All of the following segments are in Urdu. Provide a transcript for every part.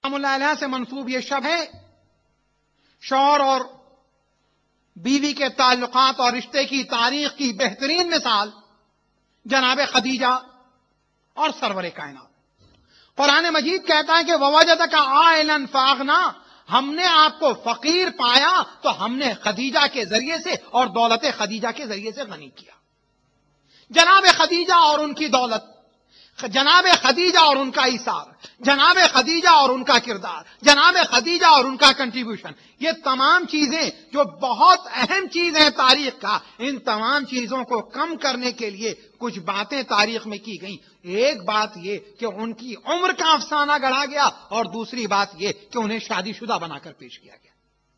اللہ علیہ سے منسوب یہ شب ہے شوہر اور بیوی کے تعلقات اور رشتے کی تاریخ کی بہترین مثال جناب خدیجہ اور سرور کائنات. قرآن مجید کہتا ہے کہ ووجدک عائلا فاغنا، ہم نے آپ کو فقیر پایا تو ہم نے خدیجہ کے ذریعے سے اور دولت خدیجہ کے ذریعے سے غنی کیا. جناب خدیجہ اور ان کی دولت، جناب خدیجہ اور ان کا ایثار، جناب خدیجہ اور ان کا کردار، جناب خدیجہ اور ان کا کنٹریبیوشن، یہ تمام چیزیں جو بہت اہم چیز ہیں تاریخ کا، ان تمام چیزوں کو کم کرنے کے لیے کچھ باتیں تاریخ میں کی گئیں. ایک بات یہ کہ ان کی عمر کا افسانہ گڑھا گیا، اور دوسری بات یہ کہ انہیں شادی شدہ بنا کر پیش کیا گیا.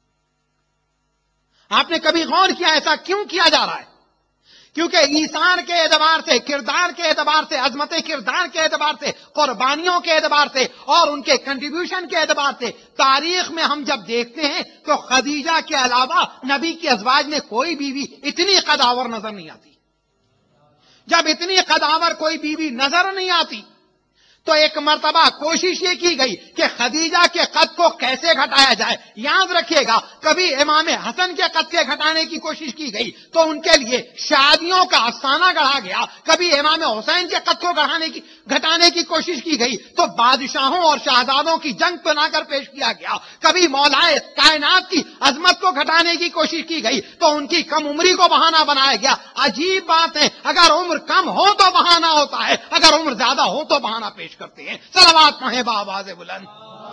آپ نے کبھی غور کیا ایسا کیوں کیا جا رہا ہے؟ کیونکہ ایثار کے اعتبار سے، کردار کے اعتبار سے، عظمت کردار کے اعتبار سے، قربانیوں کے اعتبار سے اور ان کے کنٹریبیوشن کے اعتبار سے تاریخ میں ہم جب دیکھتے ہیں تو خدیجہ کے علاوہ نبی کی ازواج میں کوئی بیوی اتنی قداور نظر نہیں آتی. جب اتنی قداور کوئی بیوی نظر نہیں آتی تو ایک مرتبہ کوشش یہ کی گئی کہ خدیجہ کے قد کو کیسے گھٹایا جائے. یاد رکھیے گا، کبھی امام حسن کے قد کے گھٹانے کی کوشش کی گئی تو ان کے لیے شادیوں کا افسانہ گڑھا گیا. کبھی امام حسین کے قد کو گھٹانے کی کوشش کی گئی تو بادشاہوں اور شہزادوں کی جنگ بنا کر پیش کیا گیا. کبھی مولائے کائنات کی عظمت کو گھٹانے کی کوشش کی گئی تو ان کی کم عمری کو بہانہ بنایا گیا. عجیب بات ہے، اگر عمر کم ہو تو بہانہ ہوتا ہے، اگر عمر زیادہ ہو تو بہانہ پیش کرتے ہیں. صلوات پڑھیں بآواز بلند.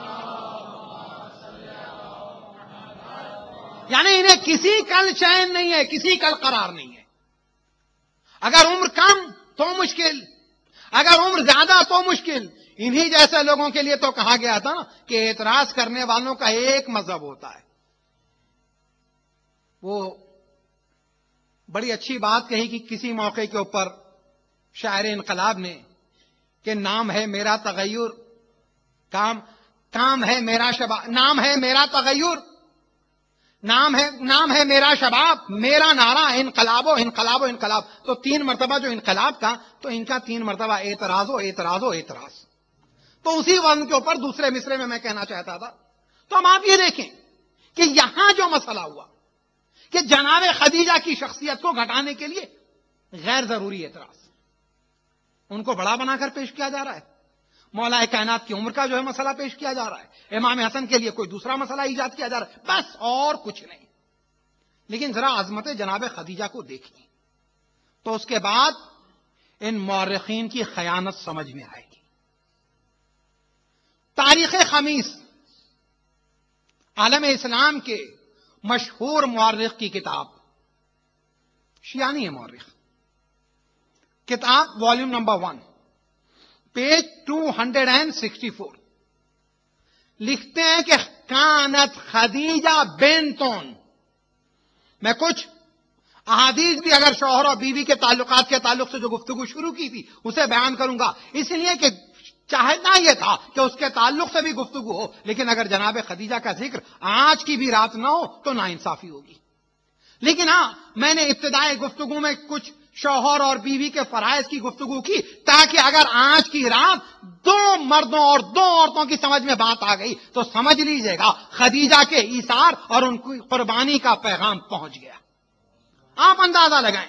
یعنی انہیں کسی کل چین نہیں ہے، کسی کل قرار نہیں ہے. اگر عمر کم تو مشکل، اگر عمر زیادہ تو مشکل. انہی جیسے لوگوں کے لیے تو کہا گیا تھا نا کہ اعتراض کرنے والوں کا ایک مذہب ہوتا ہے. وہ بڑی اچھی بات کہی کہ کسی موقع کے اوپر شاعر انقلاب نے کہ نام ہے میرا تغیر، کام ہے میرا شباب، نام ہے میرا تغیر، نام ہے میرا شباب، میرا نعرہ انقلاب و انقلاب و انقلاب. تو 3 مرتبہ جو انقلاب کا، تو ان کا 3 مرتبہ اعتراض و اعتراض و اعتراض. تو اسی وزن کے اوپر دوسرے مصرے میں کہنا چاہتا تھا. تو ہم آپ یہ دیکھیں کہ یہاں جو مسئلہ ہوا کہ جناب خدیجہ کی شخصیت کو گھٹانے کے لیے غیر ضروری اعتراض ان کو بڑا بنا کر پیش کیا جا رہا ہے. مولا کائنات کی عمر کا جو ہے مسئلہ پیش کیا جا رہا ہے. امام حسن کے لیے کوئی دوسرا مسئلہ ایجاد کیا جا رہا ہے، بس اور کچھ نہیں. لیکن ذرا عظمت جناب خدیجہ کو دیکھیں تو اس کے بعد ان مورخین کی خیانت سمجھ میں آئے گی. تاریخ خمیس عالم اسلام کے مشہور مورخ کی کتاب، شیعانی ہے مورخ، کتاب والیوم نمبر 1 پیج 264 لکھتے ہیں کہ کانت خدیجہ بنتون. میں کچھ احادیث بھی اگر شوہر اور بیوی کے تعلقات کے تعلق سے جو گفتگو شروع کی تھی اسے بیان کروں گا، اس لیے کہ چاہنا یہ تھا کہ اس کے تعلق سے بھی گفتگو ہو، لیکن اگر جناب خدیجہ کا ذکر آج کی بھی رات نہ ہو تو ناانصافی ہوگی. لیکن ہاں، میں نے ابتدائی گفتگو میں کچھ شوہر اور بیوی کے فرائض کی گفتگو کی تاکہ اگر آج کی رات 2 مردوں اور 2 عورتوں کی سمجھ میں بات آ گئی تو سمجھ لیجئے گا خدیجہ کے ایثار اور ان کی قربانی کا پیغام پہنچ گیا. آپ اندازہ لگائیں،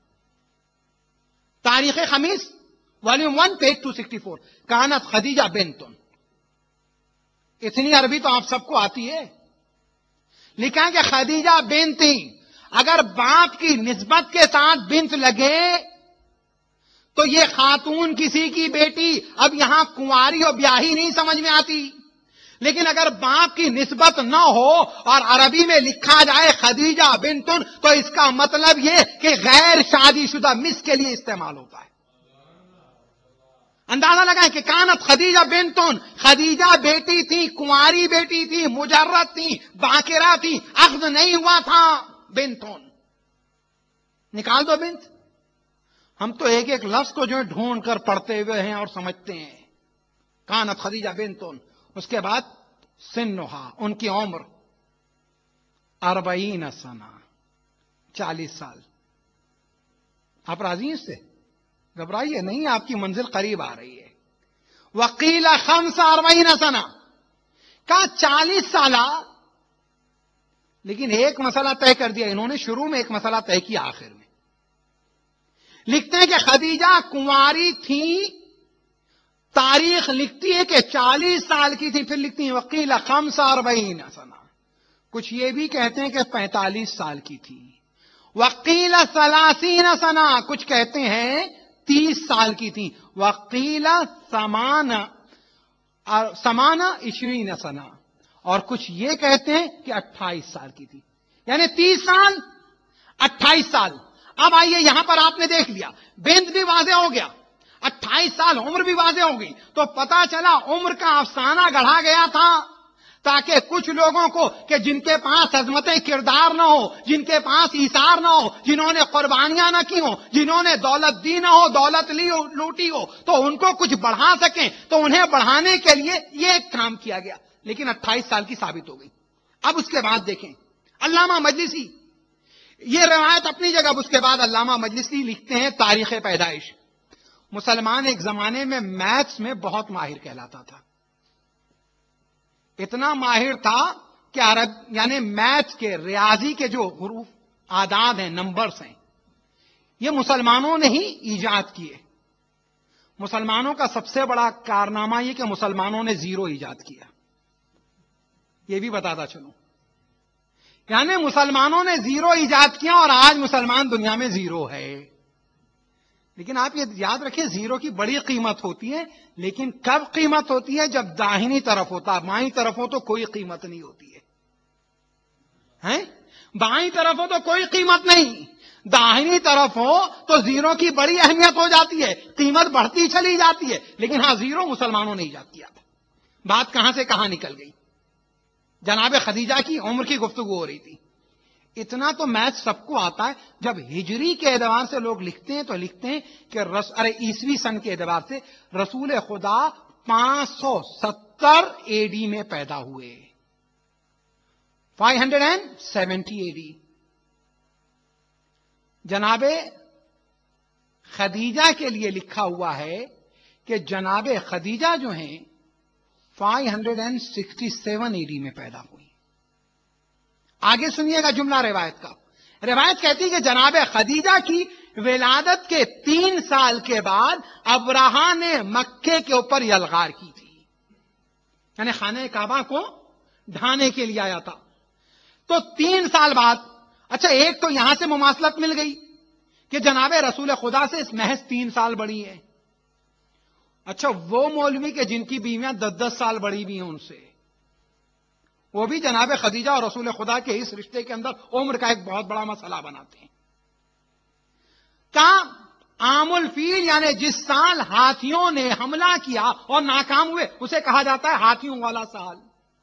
تاریخ خمیس والیوم 1 پیج 264 کانت خدیجہ بنتون. اتنی عربی تو آپ سب کو آتی ہے. لکھا کہ خدیجہ بنتی، اگر باپ کی نسبت کے ساتھ بنت لگے تو یہ خاتون کسی کی بیٹی اب یہاں کنواری اور بیاہی نہیں سمجھ میں آتی. لیکن اگر باپ کی نسبت نہ ہو اور عربی میں لکھا جائے خدیجہ بنتن تو اس کا مطلب یہ کہ غیر شادی شدہ مس کے لیے استعمال ہوتا ہے. اندازہ لگائیں کہ کانت خدیجہ بنتن، خدیجہ بیٹی تھی، کنواری بیٹی تھی، مجرد تھی، باکرہ تھی، عقد نہیں ہوا تھا. بنتون نکال دو بنت. ہم تو ایک ایک لفظ کو جو ہے ڈھونڈ کر پڑھتے ہوئے ہیں اور سمجھتے ہیں. کانت خدیجہ بنتون. اس کے بعد سنہا، ان کی عمر 40 سنہ، 40 سال. آپ راضی ہیں اس سے؟ گھبرائیے نہیں، آپ کی منزل قریب آ رہی ہے. وقیل 45 سنہ، کہا 40 سالہ، لیکن ایک مسئلہ طے کر دیا انہوں نے، شروع میں ایک مسئلہ طے کیا آخر میں. لکھتے ہیں کہ خدیجہ کنواری تھی، تاریخ لکھتی ہے کہ 40 سال کی تھی، پھر لکھتی ہیں وقیل 45 سنہ، کچھ یہ بھی کہتے ہیں کہ 45 سال کی تھی، وقیل 30 سنہ، کچھ کہتے ہیں 30 سال کی تھی، وقیل 28 سنہ، اور کچھ یہ کہتے ہیں کہ 28 سال کی تھی. یعنی 30 سال 28 سال. اب آئیے یہاں پر آپ نے دیکھ لیا، بنت بھی واضح ہو گیا، 28 سال عمر بھی واضح ہو گئی، تو پتا چلا عمر کا افسانہ گڑھا گیا تھا تاکہ کچھ لوگوں کو کہ جن کے پاس عظمت کردار نہ ہو، جن کے پاس ایثار نہ ہو، جنہوں نے قربانیاں نہ کی ہوں، جنہوں نے دولت دی نہ ہو، دولت لی ہو، لوٹی ہو، تو ان کو کچھ بڑھا سکیں، تو انہیں بڑھانے کے لیے یہ ایک کام کیا گیا. لیکن 28 سال کی ثابت ہو گئی. اب اس کے بعد دیکھیں علامہ مجلسی، یہ روایت اپنی جگہ، اس کے بعد علامہ مجلسی لکھتے ہیں تاریخ پیدائش. مسلمان ایک زمانے میں میتھس میں بہت ماہر کہلاتا تھا، اتنا ماہر تھا کہ عرب یعنی میتھس کے، ریاضی کے جو حروف اعداد ہیں، نمبرز ہیں، یہ مسلمانوں نے ہی ایجاد کیے. مسلمانوں کا سب سے بڑا کارنامہ یہ کہ مسلمانوں نے زیرو ایجاد کیا، یہ بھی بتاتا چلوں. یعنی مسلمانوں نے زیرو ایجاد کیا اور آج مسلمان دنیا میں زیرو ہے. لیکن آپ یہ یاد رکھیں زیرو کی بڑی قیمت ہوتی ہے، لیکن کب قیمت ہوتی ہے؟ جب داہنی طرف ہوتا، بائیں طرف ہو تو کوئی قیمت نہیں ہوتی ہے. بائیں طرف ہو تو کوئی قیمت نہیں، داہنی طرف ہو تو زیرو کی بڑی اہمیت ہو جاتی ہے، قیمت بڑھتی چلی جاتی ہے. لیکن ہاں زیرو مسلمانوں نے ایجاد کیا تھا. بات کہاں سے کہاں نکل گئی؟ جناب خدیجہ کی عمر کی گفتگو ہو رہی تھی. اتنا تو میتھ سب کو آتا ہے. جب ہجری کے اعتبار سے لوگ لکھتے ہیں تو لکھتے ہیں کہ عیسوی سن کے اعتبار سے رسول خدا 570 اے ڈی میں پیدا ہوئے، 570 اے ڈی. جناب خدیجہ کے لیے لکھا ہوا ہے کہ جناب خدیجہ جو ہیں 567 اے ڈی میں پیدا ہوئی. آگے سنیے گا جملہ روایت کا. روایت کہتی ہے کہ جناب خدیجہ کی ولادت کے 3 سال کے بعد ابرہہ نے مکے کے اوپر یلغار کی تھی، یعنی خانہ کعبہ کو ڈھانے کے لیے آیا تھا. تو 3 سال بعد، اچھا ایک تو یہاں سے مماثلت مل گئی کہ جناب رسول خدا سے اس محض 3 سال بڑی ہے. اچھا وہ مولوی کہ جن کی بیویاں 10 سال بڑی بھی ہیں ان سے، وہ بھی جناب خدیجہ اور رسول خدا کے اس رشتے کے اندر عمر کا ایک بہت بڑا مسئلہ بناتے ہیں. کہاں عام الفیل، یعنی جس سال ہاتھیوں نے حملہ کیا اور ناکام ہوئے اسے کہا جاتا ہے ہاتھیوں والا سال.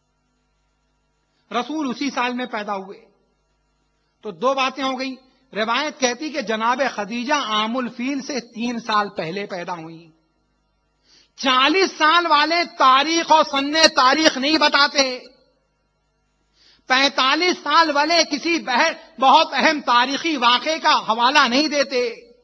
رسول اسی سال میں پیدا ہوئے. تو 2 باتیں ہو گئی. روایت کہتی کہ جناب خدیجہ عام الفیل سے 3 سال پہلے پیدا ہوئی. 40 سال والے تاریخ اور سنِ تاریخ نہیں بتاتے، 45 سال والے کسی بہت اہم تاریخی واقعے کا حوالہ نہیں دیتے،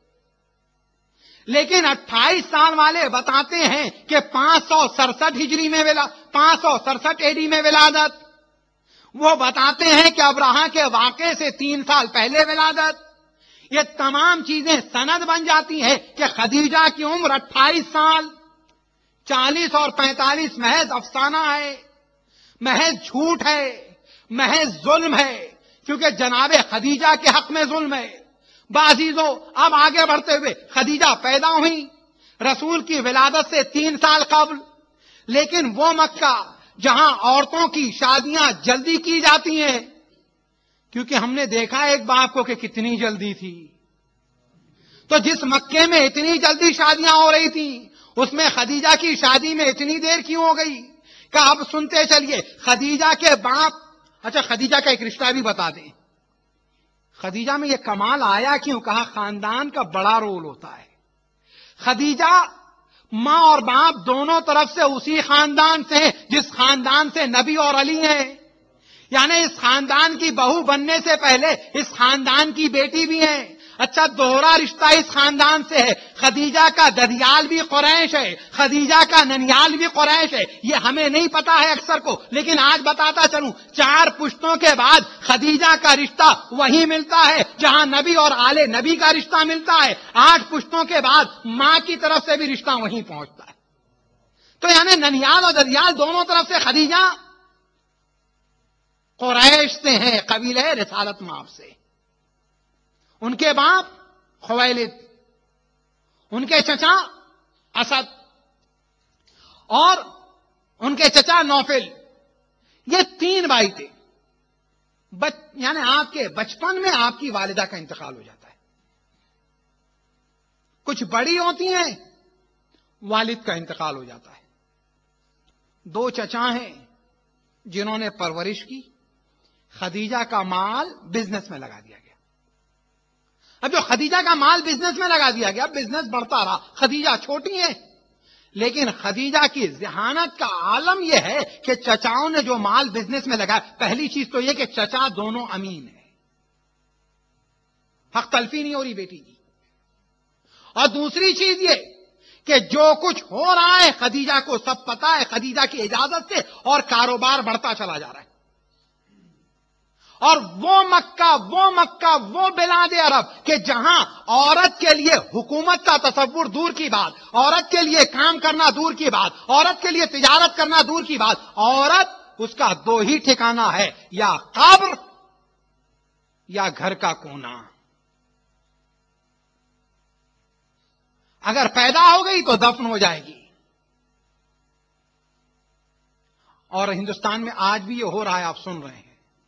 لیکن 28 سال والے بتاتے ہیں کہ 567 ہجری میں 567 اے ڈی میں ولادت. وہ بتاتے ہیں کہ ابرہہ کے واقعے سے 3 سال پہلے ولادت. یہ تمام چیزیں سند بن جاتی ہیں کہ خدیجہ کی عمر 28 سال. 40 اور 45 محض افسانہ ہے، محض جھوٹ ہے، محض ظلم ہے، کیونکہ جناب خدیجہ کے حق میں ظلم ہے. بعزیزو اب آگے بڑھتے ہوئے خدیجہ پیدا ہوئی رسول کی ولادت سے 3 سال قبل، لیکن وہ مکہ جہاں عورتوں کی شادیاں جلدی کی جاتی ہیں، کیونکہ ہم نے دیکھا ایک باپ کو کہ کتنی جلدی تھی، تو جس مکے میں اتنی جلدی شادیاں ہو رہی تھیں اس میں خدیجہ کی شادی میں اتنی دیر کیوں ہو گئی؟ کہ اب سنتے چلیے خدیجہ کے باپ. اچھا خدیجہ کا ایک رشتہ بھی بتا دیں. خدیجہ میں یہ کمال آیا کیوں؟ کہا خاندان کا بڑا رول ہوتا ہے. خدیجہ ماں اور باپ دونوں طرف سے اسی خاندان سے ہیں جس خاندان سے نبی اور علی ہیں. یعنی اس خاندان کی بہو بننے سے پہلے اس خاندان کی بیٹی بھی ہیں. اچھا دوہرا رشتہ اس خاندان سے ہے. خدیجہ کا ددیال بھی قریش ہے, خدیجہ کا ننیال بھی قریش ہے. یہ ہمیں نہیں پتا ہے اکثر کو, لیکن آج بتاتا چلوں 4 پشتوں کے بعد خدیجہ کا رشتہ وہی ملتا ہے جہاں نبی اور آل نبی کا رشتہ ملتا ہے. 8 پشتوں کے بعد ماں کی طرف سے بھی رشتہ وہیں پہنچتا ہے. تو یعنی ننیال اور ددیال دونوں طرف سے خدیجہ قریش سے ہیں, قبیلہ رسالت مآب سے. ان کے باپ خویلد, ان کے چچا اسد اور ان کے چچا نوفل, یہ 3 بھائی تھے. یعنی آپ کے بچپن میں آپ کی والدہ کا انتقال ہو جاتا ہے. کچھ بڑی ہوتی ہیں, والد کا انتقال ہو جاتا ہے. 2 چچا ہیں جنہوں نے پرورش کی. خدیجہ کا مال بزنس میں لگا دیا گیا. اب جو خدیجہ کا مال بزنس میں لگا دیا گیا, بزنس بڑھتا رہا. خدیجہ چھوٹی ہے, لیکن خدیجہ کی ذہانت کا عالم یہ ہے کہ چچاؤں نے جو مال بزنس میں لگایا, پہلی چیز تو یہ کہ چچا دونوں امین ہیں, حق تلفی نہیں ہو رہی بیٹی کی. اور دوسری چیز یہ کہ جو کچھ ہو رہا ہے خدیجہ کو سب پتا ہے, خدیجہ کی اجازت سے, اور کاروبار بڑھتا چلا جا رہا ہے. اور وہ مکہ وہ بلاد عرب کہ جہاں عورت کے لیے حکومت کا تصور دور کی بات, عورت کے لیے کام کرنا دور کی بات, عورت کے لیے تجارت کرنا دور کی بات, عورت اس کا 2 ہی ٹھکانہ ہے, یا قبر یا گھر کا کونا. اگر پیدا ہو گئی تو دفن ہو جائے گی. اور ہندوستان میں آج بھی یہ ہو رہا ہے, آپ سن رہے ہیں.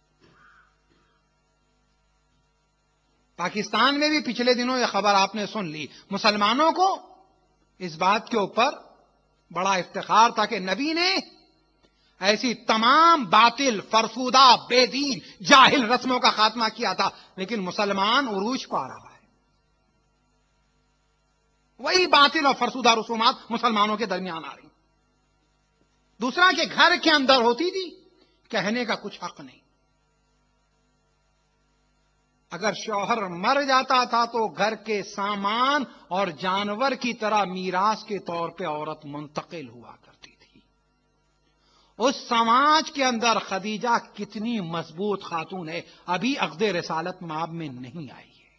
پاکستان میں بھی پچھلے دنوں یہ خبر آپ نے سن لی. مسلمانوں کو اس بات کے اوپر بڑا افتخار تھا کہ نبی نے ایسی تمام باطل, فرسودہ, بے دین, جاہل رسموں کا خاتمہ کیا تھا, لیکن مسلمان عروج پا رہا ہے. وہی باطل اور فرسودہ رسومات مسلمانوں کے درمیان آ رہی. دوسرا کہ گھر کے اندر ہوتی تھی, کہنے کا کچھ حق نہیں. اگر شوہر مر جاتا تھا تو گھر کے سامان اور جانور کی طرح میراث کے طور پہ عورت منتقل ہوا کرتی تھی. اس سماج کے اندر خدیجہ کتنی مضبوط خاتون ہے, ابھی عقد رسالت مآب میں نہیں آئی ہے.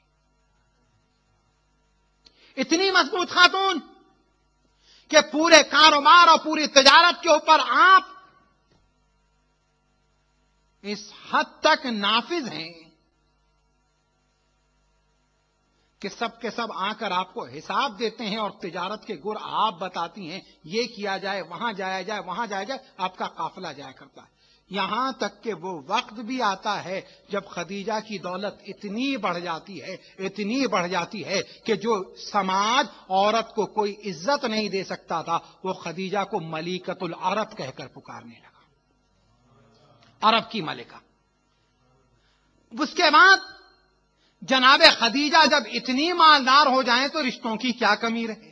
اتنی مضبوط خاتون کہ پورے کاروبار اور پوری تجارت کے اوپر آپ اس حد تک نافذ ہیں کہ سب کے سب آ کر آپ کو حساب دیتے ہیں اور تجارت کے گر آپ بتاتی ہیں, یہ کیا جائے, وہاں جایا جائے, وہاں جایا جائے, آپ کا قافلہ جایا کرتا ہے. یہاں تک کہ وہ وقت بھی آتا ہے جب خدیجہ کی دولت اتنی بڑھ جاتی ہے کہ جو سماج عورت کو کوئی عزت نہیں دے سکتا تھا, وہ خدیجہ کو ملیکۃ العرب کہہ کر پکارنے لگا, عرب کی ملکہ. اس کے بعد جناب خدیجہ جب اتنی مالدار ہو جائیں تو رشتوں کی کیا کمی رہے.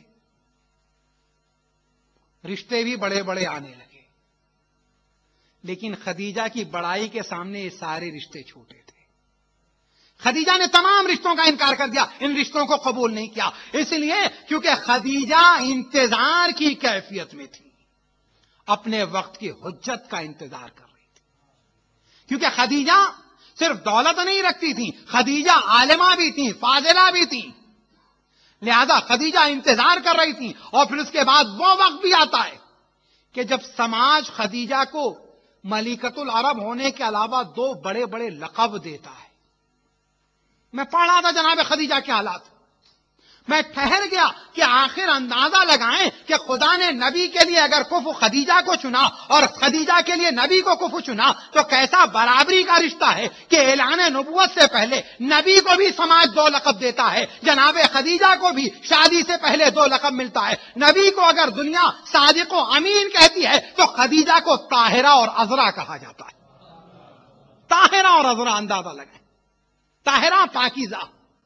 رشتے بھی بڑے بڑے آنے لگے, لیکن خدیجہ کی بڑائی کے سامنے یہ سارے رشتے چھوٹے تھے. خدیجہ نے تمام رشتوں کا انکار کر دیا, ان رشتوں کو قبول نہیں کیا. اس لیے کیونکہ خدیجہ انتظار کی کیفیت میں تھی, اپنے وقت کی حجت کا انتظار کر رہی تھی. کیونکہ خدیجہ صرف دولت نہیں رکھتی تھی, خدیجہ عالمہ بھی تھی, فاضلہ بھی تھی. لہذا خدیجہ انتظار کر رہی تھی. اور پھر اس کے بعد وہ وقت بھی آتا ہے کہ جب سماج خدیجہ کو ملیکۃ العرب ہونے کے علاوہ 2 بڑے بڑے لقب دیتا ہے. میں پڑھ رہا تھا جناب خدیجہ کے حالات, میں ٹھہر گیا کہ آخر اندازہ لگائیں کہ خدا نے نبی کے لیے اگر کفو خدیجہ کو چنا اور خدیجہ کے لیے نبی کو کفو چنا تو کیسا برابری کا رشتہ ہے کہ اعلان نبوت سے پہلے نبی کو بھی سماج 2 لقب دیتا ہے, جناب خدیجہ کو بھی شادی سے پہلے 2 لقب ملتا ہے. نبی کو اگر دنیا صادق و امین کہتی ہے تو خدیجہ کو طاہرہ اور عذرا کہا جاتا ہے. طاہرہ اور عذرا, اندازہ لگائیں, طاہرہ پاکیزہ.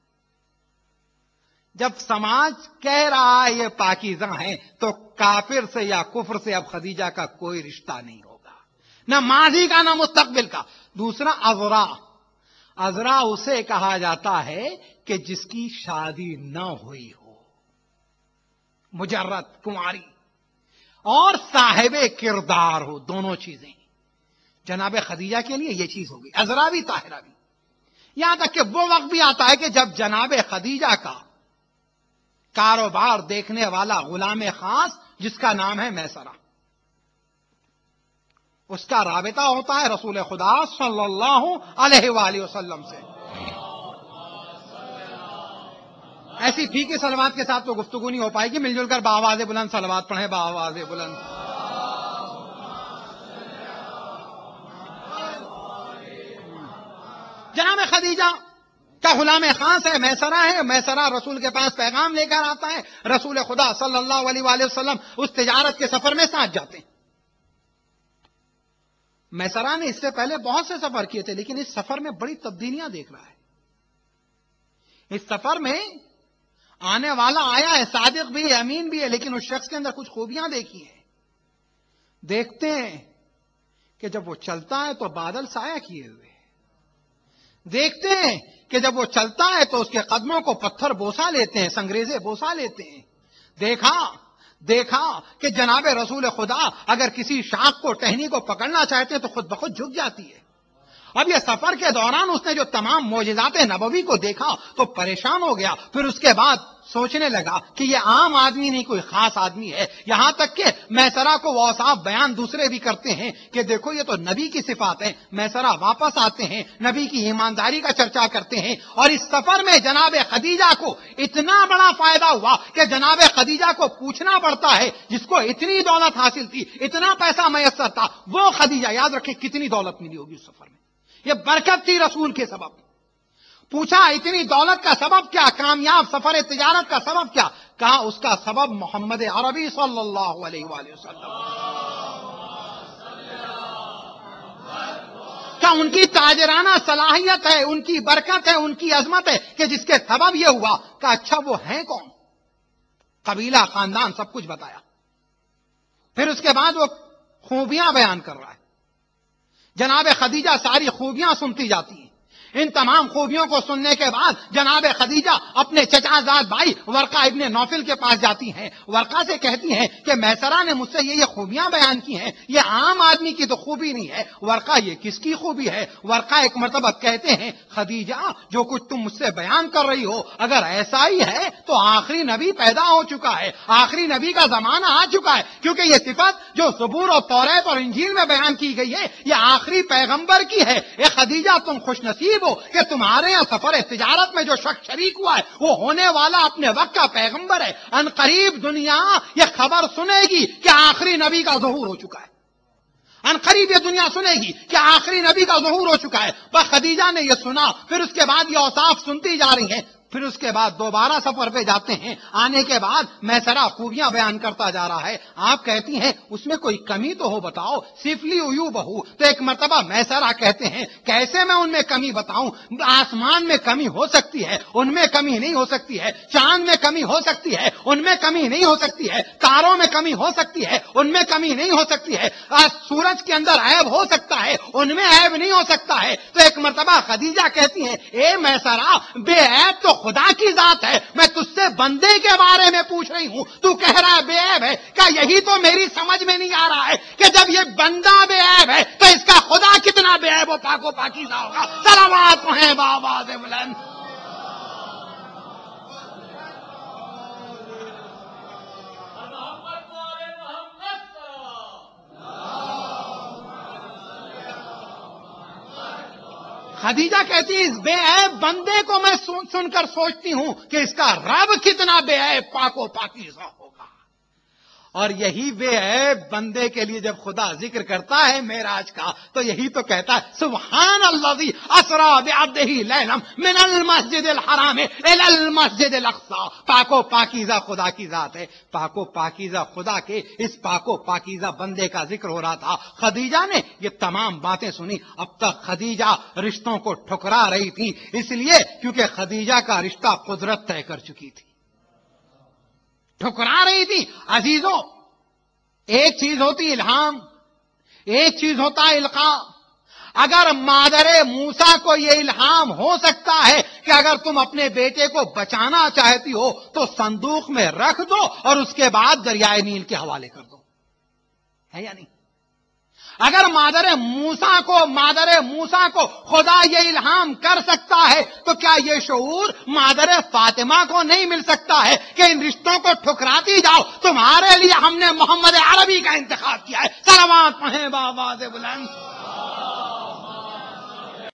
جب سماج کہہ رہا ہے یہ پاکیزہ ہیں تو کافر سے یا کفر سے اب خدیجہ کا کوئی رشتہ نہیں ہوگا, نہ ماضی کا نہ مستقبل کا. دوسرا عذرا, عذرا اسے کہا جاتا ہے کہ جس کی شادی نہ ہوئی ہو، مجرد کنواری، اور صاحب کردار ہو، دونوں چیزیں. جناب خدیجہ کے لیے یہ چیز ہوگی، عذرا بھی طاہرہ بھی. یہاں تک کہ وہ وقت بھی آتا ہے کہ جب جناب خدیجہ کا کاروبار دیکھنے والا غلام خاص جس کا نام ہے میسرہ، اس کا رابطہ ہوتا ہے رسول خدا صلی اللہ علیہ وآلہ وسلم سے. ایسی پھیکی صلوات کے ساتھ تو گفتگو نہیں ہو پائے گی. مل جل کر بآواز بلند صلوات پڑھیں، بآواز بلند. جناب خدیجہ کا غلام خاص ہے، میسرہ ہے. میسرہ رسول کے پاس پیغام لے کر آتا ہے. رسول خدا صلی اللہ علیہ وآلہ وسلم اس تجارت کے سفر میں ساتھ جاتے ہیں. میسرہ نے اس سے پہلے بہت سے سفر کیے تھے، لیکن اس سفر میں بڑی تبدیلیاں دیکھ رہا ہے. اس سفر میں آنے والا آیا ہے، صادق بھی ہے، امین بھی ہے، لیکن اس شخص کے اندر کچھ خوبیاں دیکھی ہیں. دیکھتے ہیں کہ جب وہ چلتا ہے تو بادل سایہ کیے ہوئے. دیکھتے ہیں کہ جب وہ چلتا ہے تو اس کے قدموں کو پتھر بوسا لیتے ہیں، سنگریزے بوسا لیتے ہیں. دیکھا کہ جناب رسول خدا اگر کسی شاخ کو، ٹہنی کو پکڑنا چاہتے ہیں تو خود بخود جھک جاتی ہے. اب یہ سفر کے دوران اس نے جو تمام معجزات نبوی کو دیکھا تو پریشان ہو گیا. پھر اس کے بعد سوچنے لگا کہ یہ عام آدمی نہیں، کوئی خاص آدمی ہے. یہاں تک کہ میسرہ کو وہ اوصاف بیان دوسرے بھی کرتے ہیں کہ دیکھو یہ تو نبی کی صفات ہے. میسرہ واپس آتے ہیں، نبی کی ایمانداری کا چرچا کرتے ہیں. اور اس سفر میں جناب خدیجہ کو اتنا بڑا فائدہ ہوا کہ جناب خدیجہ کو پوچھنا پڑتا ہے، جس کو اتنی دولت حاصل تھی، اتنا پیسہ میسر تھا، وہ خدیجہ یاد رکھیں کتنی دولت ملی ہوگی اس سفر میں. یہ برکت تھی رسول کے سبب. پوچھا اتنی دولت کا سبب کیا، کامیاب سفر تجارت کا سبب کیا؟ کہا اس کا سبب محمد عربی صلی اللہ علیہ وآلہ وسلم. کہا ان کی تاجرانہ صلاحیت ہے، ان کی برکت ہے، ان کی عظمت ہے کہ جس کے سبب یہ ہوا. کہا اچھا وہ ہیں کون؟ قبیلہ، خاندان، سب کچھ بتایا. پھر اس کے بعد وہ خوبیاں بیان کر رہا ہے. جناب خدیجہ ساری خوبیاں سنتی جاتی ہیں. ان تمام خوبیوں کو سننے کے بعد جناب خدیجہ اپنے چچا زاد بھائی ورقہ ابن نوفل کے پاس جاتی ہیں. ورقہ سے کہتی ہیں کہ میسرہ نے مجھ سے یہ خوبیاں بیان کی ہیں، یہ عام آدمی کی تو خوبی نہیں ہے. ورقہ یہ کس کی خوبی ہے؟ ورقہ ایک مرتبہ کہتے ہیں خدیجہ جو کچھ تم مجھ سے بیان کر رہی ہو اگر ایسا ہی ہے تو آخری نبی پیدا ہو چکا ہے، آخری نبی کا زمانہ آ چکا ہے. کیونکہ یہ صفت جو زبور اور توریت اور انجیل میں بیان کی گئی ہے یہ آخری پیغمبر کی ہے. اے خدیجہ تم خوش نصیب ہو کہ تمہارے یہاں سفر تجارت میں جو شخص شریک ہوا ہے وہ ہونے والا اپنے وقت کا پیغمبر ہے. ان قریب دنیا یہ خبر سنے گی کہ آخری نبی کا ظہور ہو چکا ہے. ان قریب یہ دنیا سنے گی کہ آخری نبی کا ظہور ہو چکا ہے. بس خدیجہ نے یہ سنا. پھر اس کے بعد یہ اوصاف سنتی جا رہی ہیں. پھر اس کے بعد دوبارہ سفر پہ جاتے ہیں. آنے کے بعد میسرہ خوبیاں بیان کرتا جا رہا ہے. آپ کہتی ہیں اس میں کوئی کمی تو ہو بتاؤ، سفلی اویو بہو. تو ایک مرتبہ میسرہ کہتے ہیں کیسے میں ان میں کمی بتاؤں؟ آسمان میں کمی ہو سکتی ہے، ان میں کمی نہیں ہو سکتی ہے. چاند میں کمی ہو سکتی ہے، ان میں کمی نہیں ہو سکتی ہے. تاروں میں کمی ہو سکتی ہے، ان میں کمی نہیں ہو سکتی ہے. سورج کے اندر عیب ہو سکتا ہے، ان میں عیب نہیں ہو سکتا ہے. تو ایک مرتبہ خدیجہ کہتی ہیں اے میسرہ بے عیب تو خدا کی ذات ہے، میں تجھ سے بندے کے بارے میں پوچھ رہی ہوں. تو کہہ رہا ہے بے عیب ہے. کیا یہی تو میری سمجھ میں نہیں آ رہا ہے کہ جب یہ بندہ بے عیب ہے تو اس کا خدا کتنا بے عیب و پاک و پاکیزہ ہوگا. صلوات ہیں بآواز بلند. خدیجہ کہتی ہے اس بے عیب بندے کو میں سن کر سوچتی ہوں کہ اس کا رب کتنا بے عیب پاک و پاکیزہ ہوگا. اور یہی بے عیب بندے کے لیے جب خدا ذکر کرتا ہے معراج کا تو یہی تو کہتا ہے سبحان الذی اسری بعبدہ لیلا من المسجد الحرام الی المسجد الاقصی. پاک و پاکیزہ خدا کی ذات ہے. پاک و پاکیزہ خدا کے اس پاک و پاکیزہ بندے کا ذکر ہو رہا تھا. خدیجہ نے یہ تمام باتیں سنی. اب تک خدیجہ رشتوں کو ٹھکرا رہی تھی، اس لیے کیونکہ خدیجہ کا رشتہ قدرت طے کر چکی تھی، ٹھکرا رہی تھی. عزیزوں ایک چیز ہوتی الہام، ایک چیز ہوتا القاء. اگر مادر موسیٰ کو یہ الہام ہو سکتا ہے کہ اگر تم اپنے بیٹے کو بچانا چاہتی ہو تو صندوق میں رکھ دو اور اس کے بعد دریائے نیل کے حوالے کر دو. ہے یا نہیں؟ اگر مادر موسیٰ کو خدا یہ الہام کر سکتا ہے تو کیا یہ شعور مادر فاطمہ کو نہیں مل سکتا ہے کہ ان رشتوں کو ٹھکراتی جاؤ؟ تمہارے لیے ہم نے محمد عربی کا انتخاب کیا ہے. صلوات پڑھیں بآواز بلند.